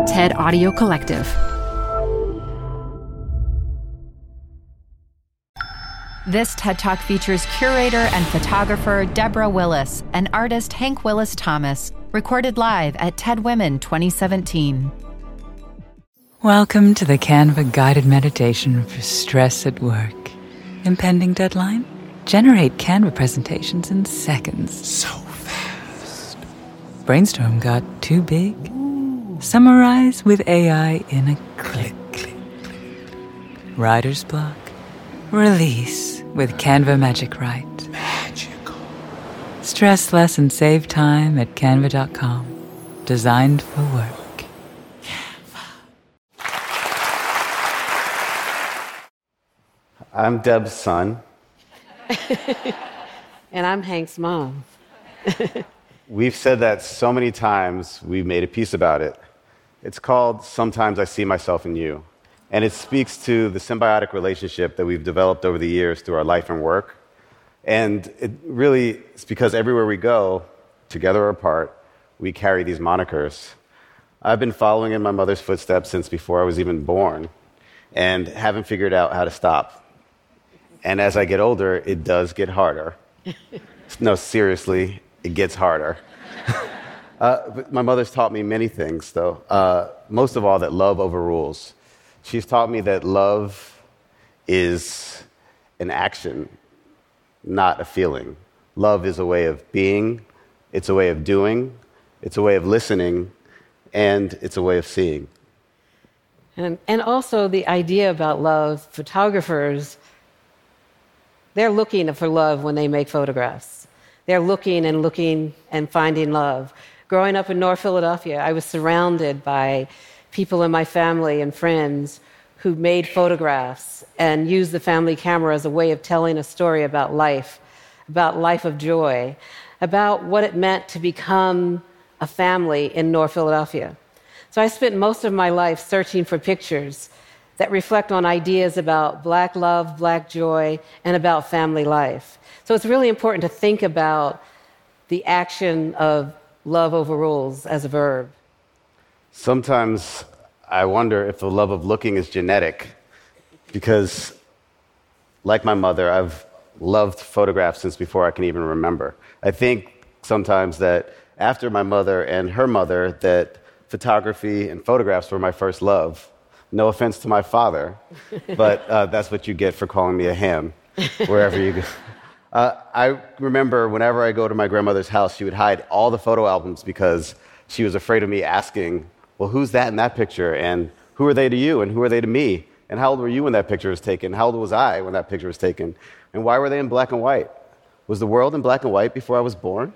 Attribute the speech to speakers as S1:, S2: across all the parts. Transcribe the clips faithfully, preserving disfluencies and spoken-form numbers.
S1: TED Audio Collective. This TED Talk features curator and photographer Deborah Willis and artist Hank Willis Thomas, recorded live at TED Women twenty seventeen.
S2: Welcome to the Canva guided meditation for stress at work. Impending deadline? Generate Canva presentations in seconds.
S3: So fast.
S2: Brainstorm got too big? Ooh. Summarize with A I in a click.
S3: Click, click, click.
S2: Writer's block? Release with Canva Magic Write.
S3: Magical.
S2: Stress less and save time at canva dot com. Designed for work.
S3: Canva.
S4: I'm Deb's son.
S5: And I'm Hank's mom.
S4: We've said that so many times, we've made a piece about it. It's called Sometimes I See Myself in You. And it speaks to the symbiotic relationship that we've developed over the years through our life and work. And it really is because everywhere we go, together or apart, we carry these monikers. I've been following in my mother's footsteps since before I was even born and haven't figured out how to stop. And as I get older, it does get harder. No, seriously, it gets harder. uh, but my mother's taught me many things, though. Uh, most of all, that love overrules. She's taught me that love is an action, not a feeling. Love is a way of being, it's a way of doing, it's a way of listening, and it's a way of seeing.
S5: And, and also the idea about love, photographers, they're looking for love when they make photographs. They're looking and looking and finding love. Growing up in North Philadelphia, I was surrounded by people in my family and friends who made photographs and used the family camera as a way of telling a story about life, about life of joy, about what it meant to become a family in North Philadelphia. So I spent most of my life searching for pictures that reflect on ideas about Black love, Black joy, and about family life. So it's really important to think about the action of love overrules as a verb.
S4: Sometimes I wonder if the love of looking is genetic, because, like my mother, I've loved photographs since before I can even remember. I think sometimes that after my mother and her mother, that photography and photographs were my first love. No offense to my father, but uh, that's what you get for calling me a ham, wherever you go. Uh, I remember whenever I go to my grandmother's house, she would hide all the photo albums because she was afraid of me asking, well, who's that in that picture? And who are they to you? And who are they to me? And how old were you when that picture was taken? How old was I when that picture was taken? And why were they in black and white? Was the world in black and white before I was born?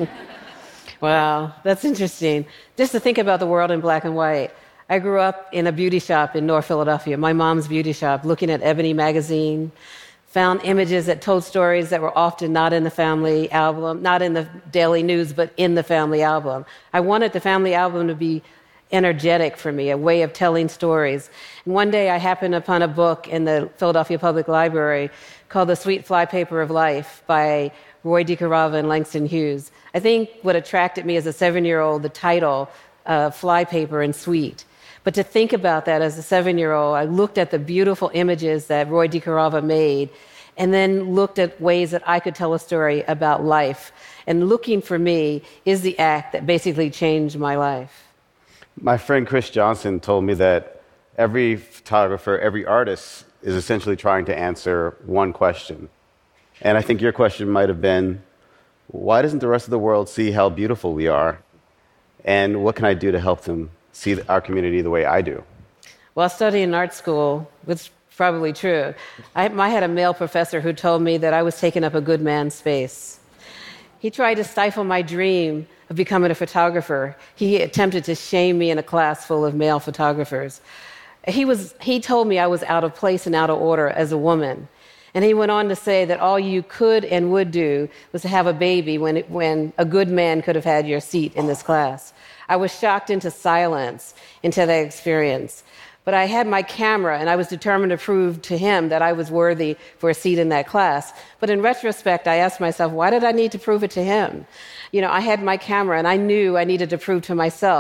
S5: Wow, that's interesting. Just to think about the world in black and white. I grew up in a beauty shop in North Philadelphia, my mom's beauty shop, looking at Ebony magazine, found images that told stories that were often not in the family album, not in the daily news, but in the family album. I wanted the family album to be energetic for me, a way of telling stories. And one day I happened upon a book in the Philadelphia Public Library called The Sweet Flypaper of Life by Roy DeCarava and Langston Hughes. I think what attracted me as a seven-year-old, the title, uh, Flypaper and Sweet. But to think about that as a seven-year-old, I looked at the beautiful images that Roy DeCarava made and then looked at ways that I could tell a story about life. And looking for me is the act that basically changed my life.
S4: My friend Chris Johnson told me that every photographer, every artist is essentially trying to answer one question. And I think your question might have been, why doesn't the rest of the world see how beautiful we are? And what can I do to help them see our community the way I do?
S5: While studying in art school, which is probably true, I, I had a male professor who told me that I was taking up a good man's space. He tried to stifle my dream of becoming a photographer. He attempted to shame me in a class full of male photographers. He, was, he told me I was out of place and out of order as a woman. And he went on to say that all you could and would do was to have a baby when, it, when a good man could have had your seat in this class. I was shocked into silence into that experience. But I had my camera, and I was determined to prove to him that I was worthy for a seat in that class. But in retrospect, I asked myself, why did I need to prove it to him? You know, I had my camera, and I knew I needed to prove to myself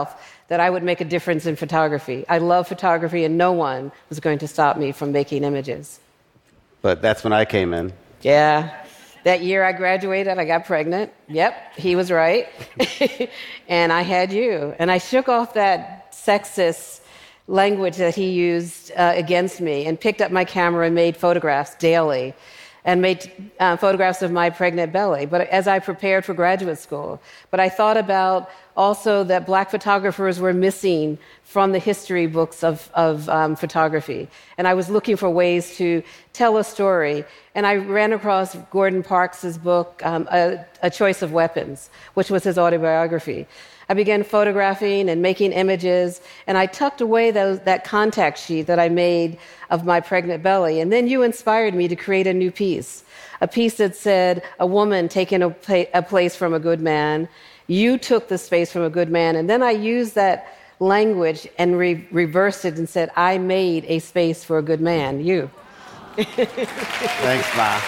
S5: that I would make a difference in photography. I love photography, and no one was going to stop me from making images.
S4: But that's when I came in.
S5: Yeah. That year I graduated, I got pregnant. Yep, he was right. And I had you. And I shook off that sexist language that he used uh, against me and picked up my camera and made photographs daily and made uh, photographs of my pregnant belly. But as I prepared for graduate school, but I thought about also that black photographers were missing from the history books of, of um, photography. And I was looking for ways to tell a story. And I ran across Gordon Parks' book, um, a, a Choice of Weapons, which was his autobiography. I began photographing and making images, and I tucked away those, that contact sheet that I made of my pregnant belly. And then you inspired me to create a new piece, a piece that said, a woman taking a, pla- a place from a good man. You took the space from a good man. And then I used that language and re- reversed it and said, I made a space for a good man, you.
S4: Thanks, Ma.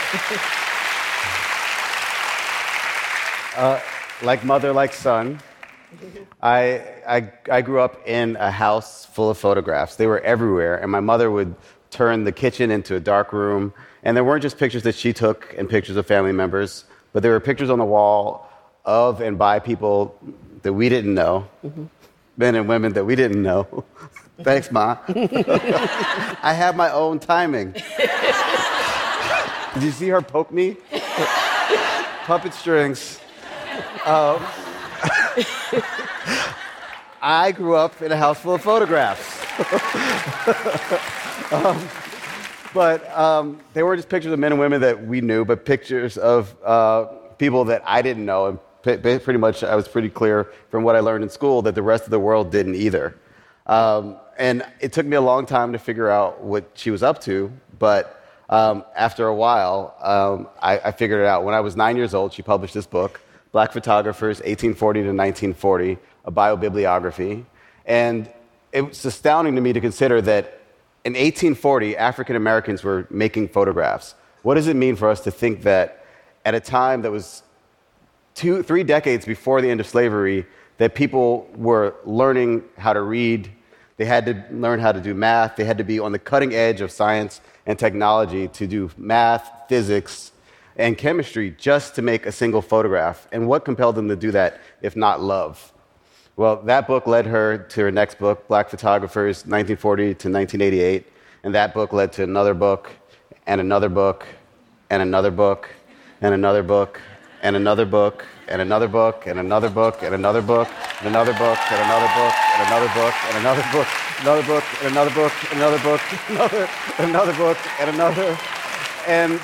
S4: Uh, like mother, like son, I, I, I grew up in a house full of photographs. They were everywhere, and my mother would turn the kitchen into a dark room. And there weren't just pictures that she took and pictures of family members, but there were pictures on the wall of and by people that we didn't know, mm-hmm. men and women that we didn't know. Thanks, Ma. I have my own timing. Did you see her poke me? Puppet strings. Um, I grew up in a house full of photographs. um, but um, they weren't just pictures of men and women that we knew, but pictures of uh, people that I didn't know. And p- pretty much I was pretty clear from what I learned in school that the rest of the world didn't either. Um, and it took me a long time to figure out what she was up to, but um, after a while, um, I, I figured it out. When I was nine years old, she published this book, Black Photographers, eighteen forty to nineteen forty, a biobibliography. And it's astounding to me to consider that in eighteen forty, African Americans were making photographs. What does it mean for us to think that at a time that was two, three decades before the end of slavery, that people were learning how to read, they had to learn how to do math, they had to be on the cutting edge of science and technology to do math, physics, and chemistry just to make a single photograph. And what compelled them to do that if not love? Well, that book led her to her next book, Black Photographers, nineteen forty to nineteen eighty-eight. And that book led to another book, and another book, and another book, and another book, and another book, and another book, and another book, and another book, and another book, and another book, and another book, and another book, another book, and another book, and another book, another, another book, and another. And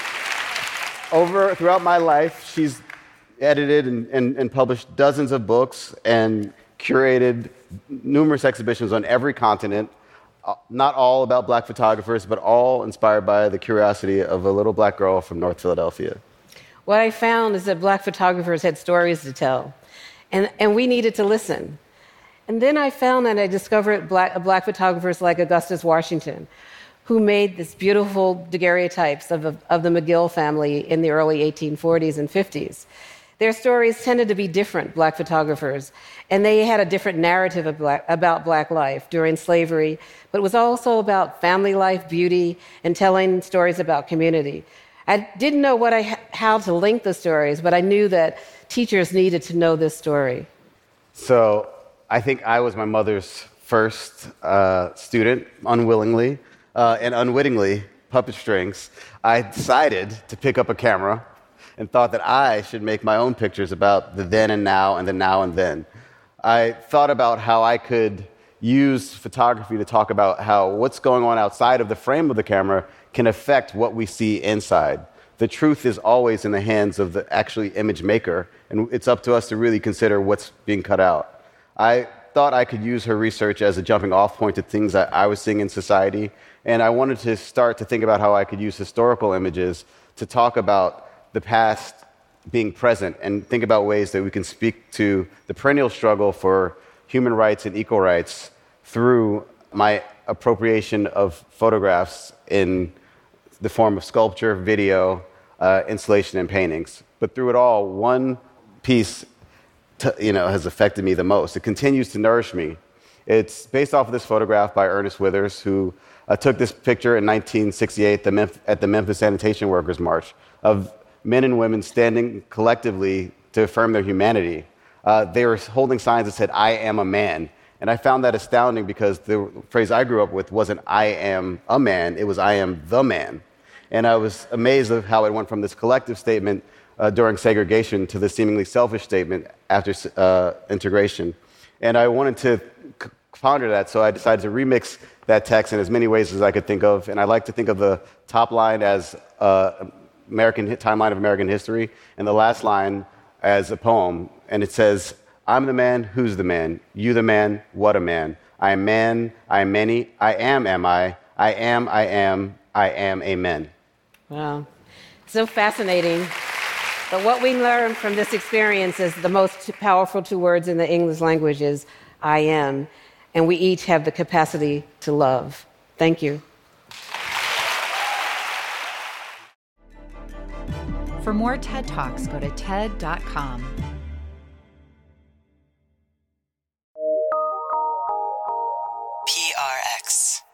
S4: over, throughout my life, she's edited and, and, and published dozens of books and curated numerous exhibitions on every continent, not all about black photographers, but all inspired by the curiosity of a little black girl from North Philadelphia.
S5: What I found is that black photographers had stories to tell, and, and we needed to listen. And then I found that I discovered black, black photographers like Augustus Washington, who made this beautiful daguerreotypes of, of the McGill family in the early eighteen forties and fifties. Their stories tended to be different, black photographers, and they had a different narrative of black, about black life during slavery, but it was also about family life, beauty, and telling stories about community. I didn't know what I, how to link the stories, but I knew that teachers needed to know this story.
S4: So I think I was my mother's first uh, student, unwillingly uh, and unwittingly, puppet strings. I decided to pick up a camera and thought that I should make my own pictures about the then and now and the now and then. I thought about how I could use photography to talk about how what's going on outside of the frame of the camera can affect what we see inside. The truth is always in the hands of the actually image maker, and it's up to us to really consider what's being cut out. I thought I could use her research as a jumping off point to things that I was seeing in society, and I wanted to start to think about how I could use historical images to talk about the past being present and think about ways that we can speak to the perennial struggle for human rights and equal rights through my appropriation of photographs in the form of sculpture, video, uh, installation, and paintings. But through it all, one piece t- you know, has affected me the most. It continues to nourish me. It's based off of this photograph by Ernest Withers, who uh, took this picture in nineteen sixty-eight the Memph- at the Memphis Sanitation Workers March of men and women standing collectively to affirm their humanity. Uh, they were holding signs that said, "I am a man." And I found that astounding because the phrase I grew up with wasn't "I am a man," it was "I am the man." And I was amazed of how it went from this collective statement uh, during segregation to this seemingly selfish statement after uh, integration. And I wanted to c- ponder that, so I decided to remix that text in as many ways as I could think of. And I like to think of the top line as uh, American timeline of American history, and the last line as a poem. And it says, "I'm the man, who's the man? You the man, what a man. I am man, I am many, I am, am I, I am, I am, I am, amen."
S5: Wow. So fascinating. But what we learn from this experience is the most powerful two words in the English language is "I am." And we each have the capacity to love. Thank you.
S1: For more TED Talks, go to ted dot com.
S3: P R X.